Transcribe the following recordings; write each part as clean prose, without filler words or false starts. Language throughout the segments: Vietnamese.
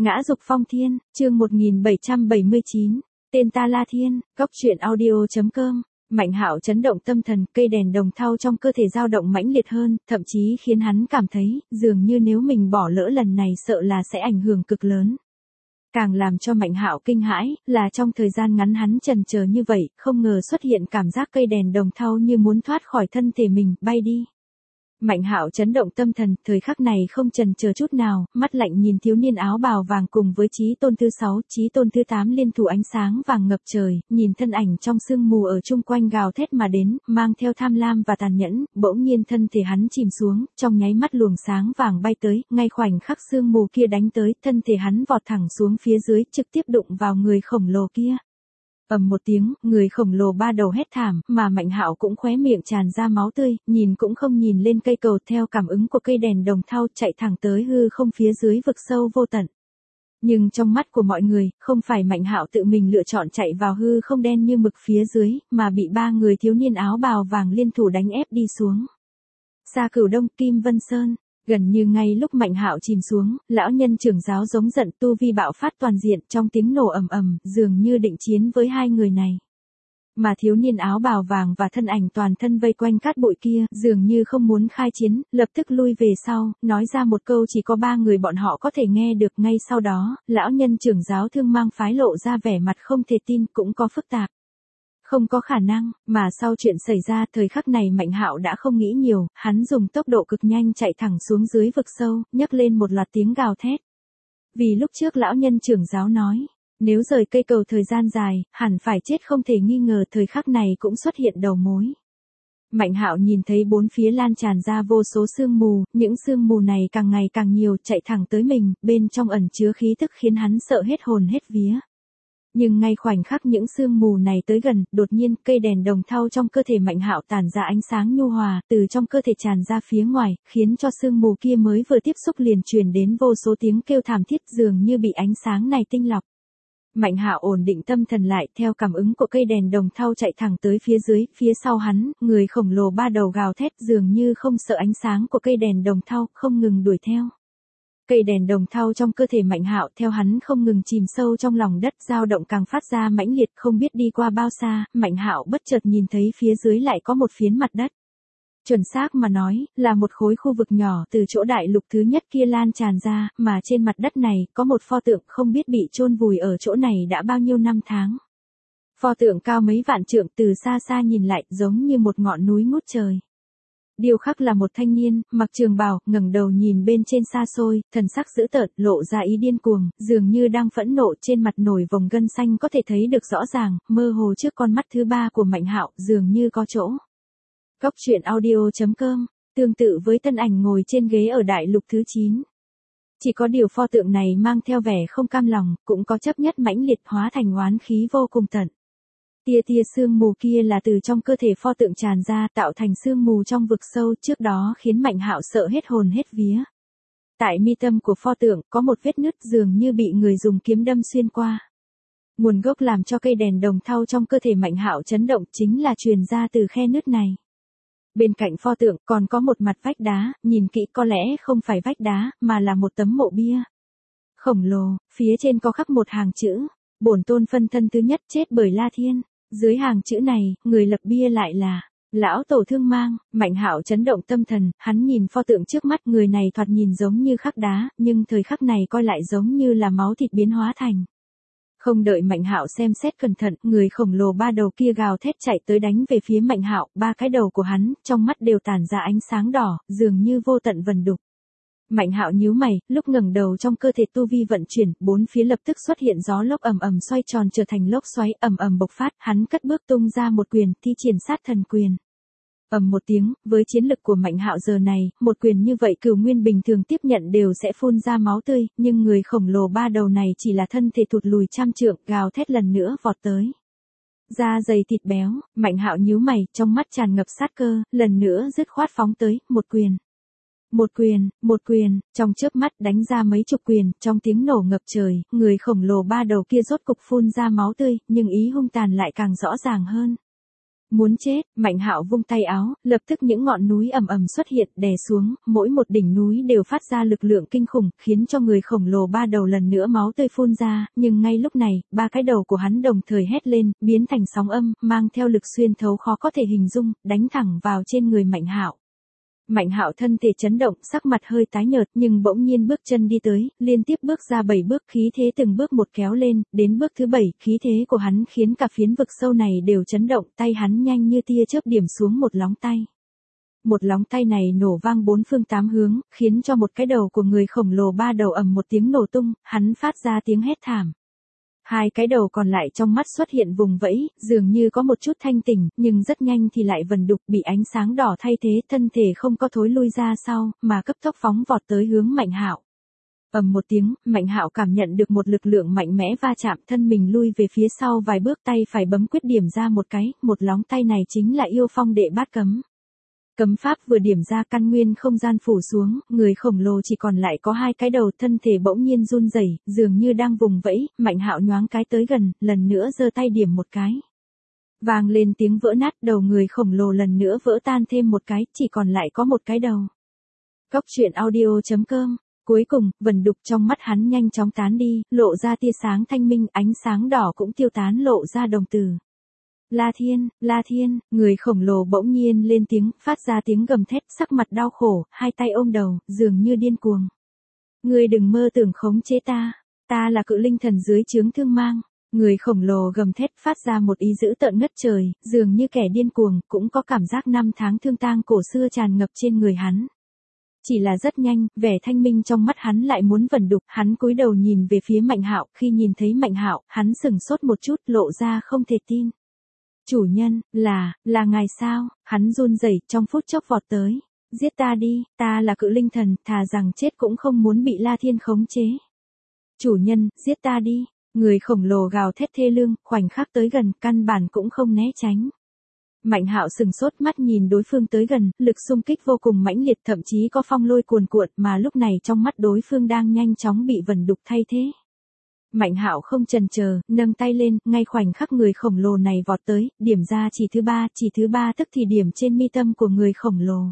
Ngã dục phong thiên, chương 1779, tên ta La Thiên, góc truyện audio.com. Mạnh Hạo chấn động tâm thần, cây đèn đồng thau trong cơ thể dao động mãnh liệt hơn, thậm chí khiến hắn cảm thấy, dường như nếu mình bỏ lỡ lần này sợ là sẽ ảnh hưởng cực lớn. Càng làm cho Mạnh Hạo kinh hãi, là trong thời gian ngắn hắn chần chờ như vậy, không ngờ xuất hiện cảm giác cây đèn đồng thau như muốn thoát khỏi thân thể mình, bay đi. Mạnh Hạo chấn động tâm thần, thời khắc này không chần chờ chút nào, mắt lạnh nhìn thiếu niên áo bào vàng cùng với Chí Tôn thứ 6, Chí Tôn thứ 8 liên thủ ánh sáng vàng ngập trời, nhìn thân ảnh trong sương mù ở chung quanh gào thét mà đến, mang theo tham lam và tàn nhẫn, bỗng nhiên thân thể hắn chìm xuống, trong nháy mắt luồng sáng vàng bay tới, ngay khoảnh khắc sương mù kia đánh tới, thân thể hắn vọt thẳng xuống phía dưới, trực tiếp đụng vào người khổng lồ kia. Ầm một tiếng, người khổng lồ ba đầu hét thảm, mà Mạnh Hạo cũng khóe miệng tràn ra máu tươi, nhìn cũng không nhìn lên cây cầu, theo cảm ứng của cây đèn đồng thau chạy thẳng tới hư không phía dưới vực sâu vô tận. Nhưng trong mắt của mọi người, không phải Mạnh Hạo tự mình lựa chọn chạy vào hư không đen như mực phía dưới, mà bị ba người thiếu niên áo bào vàng liên thủ đánh ép đi xuống. Xa Cửu Đông, Kim Vân Sơn. Gần như ngay lúc Mạnh Hạo chìm xuống, lão nhân trưởng giáo giống giận, tu vi bạo phát toàn diện, trong tiếng nổ ầm ầm, dường như định chiến với hai người này. Mà thiếu niên áo bào vàng và thân ảnh toàn thân vây quanh cát bụi kia, dường như không muốn khai chiến, lập tức lui về sau, nói ra một câu chỉ có ba người bọn họ có thể nghe được. Ngay sau đó, lão nhân trưởng giáo Thương Mang phái lộ ra vẻ mặt không thể tin, cũng có phức tạp. Không có khả năng, mà sau chuyện xảy ra thời khắc này Mạnh Hạo đã không nghĩ nhiều, hắn dùng tốc độ cực nhanh chạy thẳng xuống dưới vực sâu, nhấc lên một loạt tiếng gào thét. Vì lúc trước lão nhân trưởng giáo nói, nếu rời cây cầu thời gian dài, hẳn phải chết không thể nghi ngờ, thời khắc này cũng xuất hiện đầu mối. Mạnh Hạo nhìn thấy bốn phía lan tràn ra vô số sương mù, những sương mù này càng ngày càng nhiều, chạy thẳng tới mình, bên trong ẩn chứa khí tức khiến hắn sợ hết hồn hết vía. Nhưng ngay khoảnh khắc những sương mù này tới gần, đột nhiên cây đèn đồng thau trong cơ thể Mạnh Hạo tản ra ánh sáng nhu hòa, từ trong cơ thể tràn ra phía ngoài, khiến cho sương mù kia mới vừa tiếp xúc liền truyền đến vô số tiếng kêu thảm thiết, dường như bị ánh sáng này tinh lọc. Mạnh Hạo ổn định tâm thần lại, theo cảm ứng của cây đèn đồng thau chạy thẳng tới phía dưới, phía sau hắn, người khổng lồ ba đầu gào thét, dường như không sợ ánh sáng của cây đèn đồng thau, không ngừng đuổi theo. Cây đèn đồng thau trong cơ thể Mạnh Hạo theo hắn không ngừng chìm sâu trong lòng đất, dao động càng phát ra mãnh liệt, không biết đi qua bao xa, Mạnh Hạo bất chợt nhìn thấy phía dưới lại có một phiến mặt đất. Chuẩn xác mà nói, là một khối khu vực nhỏ từ chỗ đại lục thứ nhất kia lan tràn ra, mà trên mặt đất này có một pho tượng không biết bị chôn vùi ở chỗ này đã bao nhiêu năm tháng. Pho tượng cao mấy vạn trượng, từ xa xa nhìn lại giống như một ngọn núi ngút trời. Điêu khắc là một thanh niên, mặc trường bào, ngẩng đầu nhìn bên trên xa xôi, thần sắc dữ tợn, lộ ra ý điên cuồng, dường như đang phẫn nộ, trên mặt nổi vòng gân xanh có thể thấy được rõ ràng, mơ hồ trước con mắt thứ ba của Mạnh Hạo, dường như có chỗ. Góc truyện audio.com, tương tự với thân ảnh ngồi trên ghế ở đại lục thứ 9. Chỉ có điều pho tượng này mang theo vẻ không cam lòng, cũng có chấp nhất mãnh liệt, hóa thành oán khí vô cùng tận. Tia tia sương mù kia là từ trong cơ thể pho tượng tràn ra, tạo thành sương mù trong vực sâu, trước đó khiến Mạnh Hạo sợ hết hồn hết vía. Tại mi tâm của pho tượng có một vết nứt, dường như bị người dùng kiếm đâm xuyên qua. Nguồn gốc làm cho cây đèn đồng thau trong cơ thể Mạnh Hạo chấn động chính là truyền ra từ khe nứt này. Bên cạnh pho tượng còn có một mặt vách đá, nhìn kỹ có lẽ không phải vách đá, mà là một tấm mộ bia khổng lồ, phía trên có khắc một hàng chữ: Bổn tôn phân thân thứ nhất chết bởi La Thiên. Dưới hàng chữ này, người lập bia lại là lão tổ Thương Mang. Mạnh Hạo chấn động tâm thần, hắn nhìn pho tượng trước mắt, người này thoạt nhìn giống như khắc đá, nhưng thời khắc này coi lại giống như là máu thịt biến hóa thành. Không đợi Mạnh Hạo xem xét cẩn thận, người khổng lồ ba đầu kia gào thét chạy tới đánh về phía Mạnh Hạo, ba cái đầu của hắn, trong mắt đều tản ra ánh sáng đỏ, dường như vô tận vần đục. Mạnh Hạo nhíu mày, lúc ngẩng đầu trong cơ thể tu vi vận chuyển, bốn phía lập tức xuất hiện gió lốc ầm ầm xoay tròn trở thành lốc xoáy, ầm ầm bộc phát, hắn cất bước tung ra một quyền, thi triển sát thần quyền. Ầm một tiếng, với chiến lực của Mạnh Hạo giờ này, một quyền như vậy Cửu Nguyên bình thường tiếp nhận đều sẽ phun ra máu tươi, nhưng người khổng lồ ba đầu này chỉ là thân thể thụt lùi trăm trượng, gào thét lần nữa vọt tới. Da dày thịt béo, Mạnh Hạo nhíu mày, trong mắt tràn ngập sát cơ, lần nữa dứt khoát phóng tới, một quyền. Một quyền, trong chớp mắt đánh ra mấy chục quyền, trong tiếng nổ ngập trời, người khổng lồ ba đầu kia rốt cục phun ra máu tươi, nhưng ý hung tàn lại càng rõ ràng hơn. Muốn chết, Mạnh Hạo vung tay áo, lập tức những ngọn núi ầm ầm xuất hiện đè xuống, mỗi một đỉnh núi đều phát ra lực lượng kinh khủng, khiến cho người khổng lồ ba đầu lần nữa máu tươi phun ra, nhưng ngay lúc này, ba cái đầu của hắn đồng thời hét lên, biến thành sóng âm, mang theo lực xuyên thấu khó có thể hình dung, đánh thẳng vào trên người Mạnh Hạo. Mạnh Hạo thân thể chấn động, sắc mặt hơi tái nhợt, nhưng bỗng nhiên bước chân đi tới, liên tiếp bước ra 7 bước, khí thế từng bước một kéo lên, đến bước thứ 7, khí thế của hắn khiến cả phiến vực sâu này đều chấn động, tay hắn nhanh như tia chớp điểm xuống một lóng tay. Một lóng tay này nổ vang bốn phương tám hướng, khiến cho một cái đầu của người khổng lồ ba đầu ầm một tiếng nổ tung, hắn phát ra tiếng hét thảm. Hai cái đầu còn lại trong mắt xuất hiện vùng vẫy, dường như có một chút thanh tỉnh, nhưng rất nhanh thì lại vần đục bị ánh sáng đỏ thay thế, thân thể không có thối lui ra sau, mà cấp tốc phóng vọt tới hướng Mạnh Hạo. Ầm một tiếng, Mạnh Hạo cảm nhận được một lực lượng mạnh mẽ va chạm, thân mình lui về phía sau vài bước, tay phải bấm quyết điểm ra một cái, một lóng tay này chính là Yêu Phong Đệ Bát Cấm. Cấm pháp vừa điểm ra, căn nguyên không gian phủ xuống, người khổng lồ chỉ còn lại có hai cái đầu, thân thể bỗng nhiên run rẩy, dường như đang vùng vẫy. Mạnh Hạo nhoáng cái tới gần, lần nữa giơ tay điểm một cái. Vang lên tiếng vỡ nát, đầu người khổng lồ lần nữa vỡ tan thêm một cái, chỉ còn lại có một cái đầu. Cốc truyện audio.com. Cuối cùng, vần đục trong mắt hắn nhanh chóng tán đi, lộ ra tia sáng thanh minh, ánh sáng đỏ cũng tiêu tán, lộ ra đồng tử. La Thiên, người khổng lồ bỗng nhiên lên tiếng, phát ra tiếng gầm thét, sắc mặt đau khổ, hai tay ôm đầu, dường như điên cuồng. Ngươi đừng mơ tưởng khống chế ta là cự linh thần dưới trướng Thương Mang. Người khổng lồ gầm thét, phát ra một ý dữ tợn ngất trời, dường như kẻ điên cuồng, cũng có cảm giác năm tháng thương tang cổ xưa tràn ngập trên người hắn. Chỉ là rất nhanh, vẻ thanh minh trong mắt hắn lại muốn vẩn đục, hắn cúi đầu nhìn về phía Mạnh Hạo, khi nhìn thấy Mạnh Hạo, hắn sững sốt một chút, lộ ra không thể tin. Chủ nhân, là ngài sao? Hắn run rẩy, trong phút chốc vọt tới. Giết ta đi, ta là cự linh thần, thà rằng chết cũng không muốn bị La Thiên khống chế. Chủ nhân, giết ta đi. Người khổng lồ gào thét thê lương, khoảnh khắc tới gần, căn bản cũng không né tránh. Mạnh Hạo sừng sốt, mắt nhìn đối phương tới gần, lực xung kích vô cùng mãnh liệt, thậm chí có phong lôi cuồn cuộn, mà lúc này trong mắt đối phương đang nhanh chóng bị vần đục thay thế. Mạnh Hạo không chần chờ, nâng tay lên, ngay khoảnh khắc người khổng lồ này vọt tới, điểm ra chỉ thứ ba tức thì điểm trên mi tâm của người khổng lồ.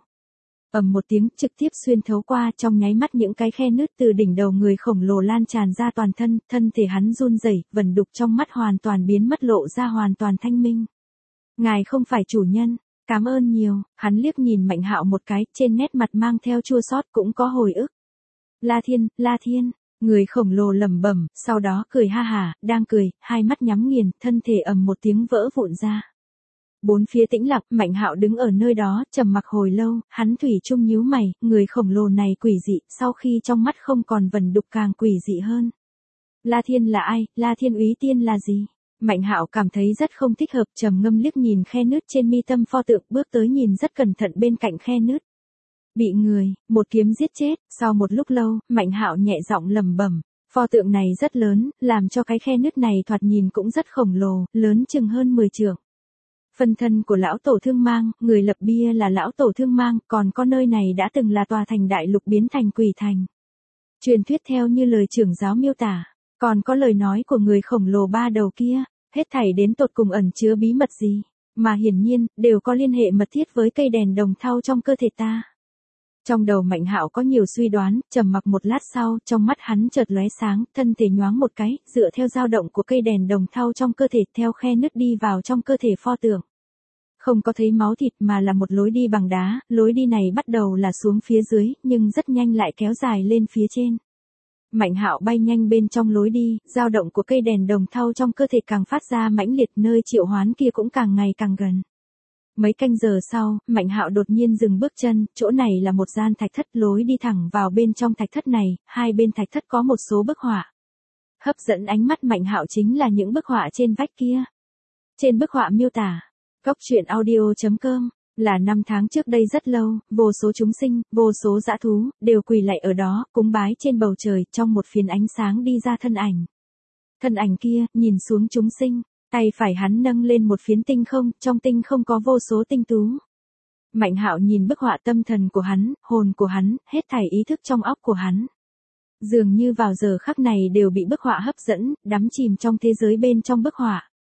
Ầm một tiếng, trực tiếp xuyên thấu qua, trong nháy mắt những cái khe nứt từ đỉnh đầu người khổng lồ lan tràn ra toàn thân, thân thể hắn run rẩy, vần đục trong mắt hoàn toàn biến mất, lộ ra hoàn toàn thanh minh. Ngài không phải chủ nhân, cảm ơn nhiều. Hắn liếc nhìn Mạnh Hạo một cái, trên nét mặt mang theo chua xót, cũng có hồi ức. La Thiên. Người khổng lồ lẩm bẩm, sau đó cười ha hả, đang cười, hai mắt nhắm nghiền, thân thể ầm một tiếng vỡ vụn ra. Bốn phía tĩnh lặng, Mạnh Hạo đứng ở nơi đó, trầm mặc hồi lâu, hắn thủy chung nhíu mày, người khổng lồ này quỷ dị, sau khi trong mắt không còn vần đục càng quỷ dị hơn. La Thiên là ai, La Thiên úy tiên là gì? Mạnh Hạo cảm thấy rất không thích hợp, trầm ngâm liếc nhìn khe nứt trên mi tâm pho tượng, bước tới nhìn rất cẩn thận bên cạnh khe nứt. Bị người, một kiếm giết chết. Sau một lúc lâu, Mạnh Hạo nhẹ giọng lẩm bẩm, pho tượng này rất lớn, làm cho cái khe nứt này thoạt nhìn cũng rất khổng lồ, lớn chừng hơn 10 trượng. Phân thân của lão tổ Thương Mang, người lập bia là lão tổ Thương Mang, còn có nơi này đã từng là tòa thành đại lục biến thành quỷ thành. Truyền thuyết theo như lời trưởng giáo miêu tả, còn có lời nói của người khổng lồ ba đầu kia, hết thảy đến tột cùng ẩn chứa bí mật gì, mà hiển nhiên, đều có liên hệ mật thiết với cây đèn đồng thau trong cơ thể ta. Trong đầu Mạnh Hạo có nhiều suy đoán, trầm mặc một lát sau, trong mắt hắn chợt lóe sáng, thân thể nhoáng một cái, dựa theo dao động của cây đèn đồng thau trong cơ thể, theo khe nứt đi vào trong cơ thể pho tượng. Không có thấy máu thịt mà là một lối đi bằng đá, lối đi này bắt đầu là xuống phía dưới, nhưng rất nhanh lại kéo dài lên phía trên. Mạnh Hạo bay nhanh bên trong lối đi, dao động của cây đèn đồng thau trong cơ thể càng phát ra mãnh liệt, nơi triệu hoán kia cũng càng ngày càng gần. Mấy canh giờ sau, Mạnh Hạo đột nhiên dừng bước chân, chỗ này là một gian thạch thất, lối đi thẳng vào bên trong thạch thất này, hai bên thạch thất có một số bức họa. Hấp dẫn ánh mắt Mạnh Hạo chính là những bức họa trên vách kia. Trên bức họa miêu tả, Cốc truyện audio.com, là năm tháng trước đây rất lâu, vô số chúng sinh, vô số dã thú, đều quỳ lạy ở đó, cúng bái trên bầu trời, trong một phiến ánh sáng đi ra thân ảnh. Thân ảnh kia, nhìn xuống chúng sinh. Tay phải hắn nâng lên một phiến tinh không, trong tinh không có vô số tinh tú. Mạnh Hạo nhìn bức họa, tâm thần của hắn, hồn của hắn, hết thảy ý thức trong óc của hắn. Dường như vào giờ khắc này đều bị bức họa hấp dẫn, đắm chìm trong thế giới bên trong bức họa.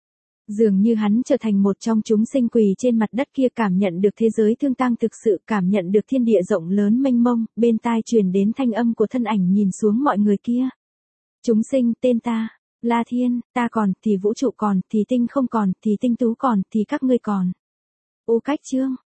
Dường như hắn trở thành một trong chúng sinh quỳ trên mặt đất kia, cảm nhận được thế giới thương tang thực sự, cảm nhận được thiên địa rộng lớn mênh mông, bên tai truyền đến thanh âm của thân ảnh nhìn xuống mọi người kia. Chúng sinh, tên ta, La Thiên, ta còn, thì vũ trụ còn, thì tinh không còn, thì tinh tú còn, thì các ngươi còn. Cách chương